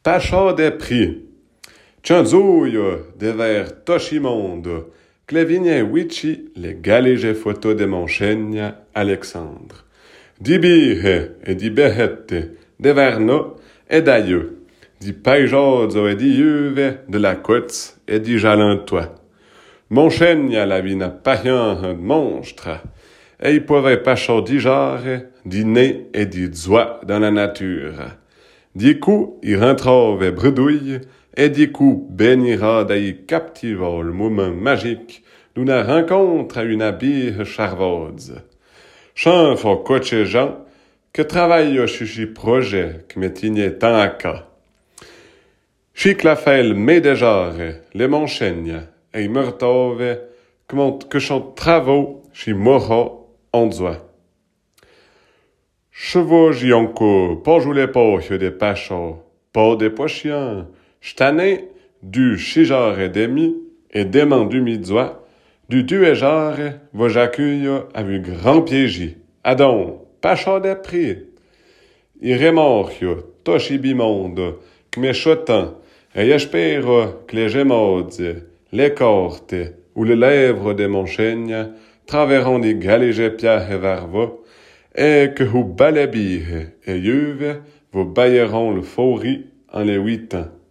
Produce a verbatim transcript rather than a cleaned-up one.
Pacha de prix. Tchanzouya, de ver Toshimonde, Clevinien Wichi, les galéges photos de mon chêne Alexandre. Di bihe et di behette, de verno et d'aïeux, di paijozo et di juve, de la côte et di jalantois. Mon chêne la vina païen de monstre, et il pouvait pas chaud di genre, di nez et di zoie dans la nature. Du coup, il rentrave bredouille, et du coup, bénira d'aï captiva le moment magique d'une rencontre à une habille charvaude. Chan font coacher Jean, que travaille au chuchi projet que me tignait tant à cas. Chic la fait me déjà, le monchaigne, et me retrouve, que son travaux, chi mora en doigt. Chevaux gionco, pas jouer pas des pachos, pas des pochiens, j'tané, du chijar et demi, et dément du midois, du duéjar, va j'accueille avec grand piégi. Adon, pacha des prix. Il remorchio, toshibimonde, que mes chotans, et j'espère que les gemaudes, les cortes, ou les lèvres de mon chêne, traverront des galéges pierres et varva, et que vous balabille et yuve, vous bailleront le faux riz en les huit ans.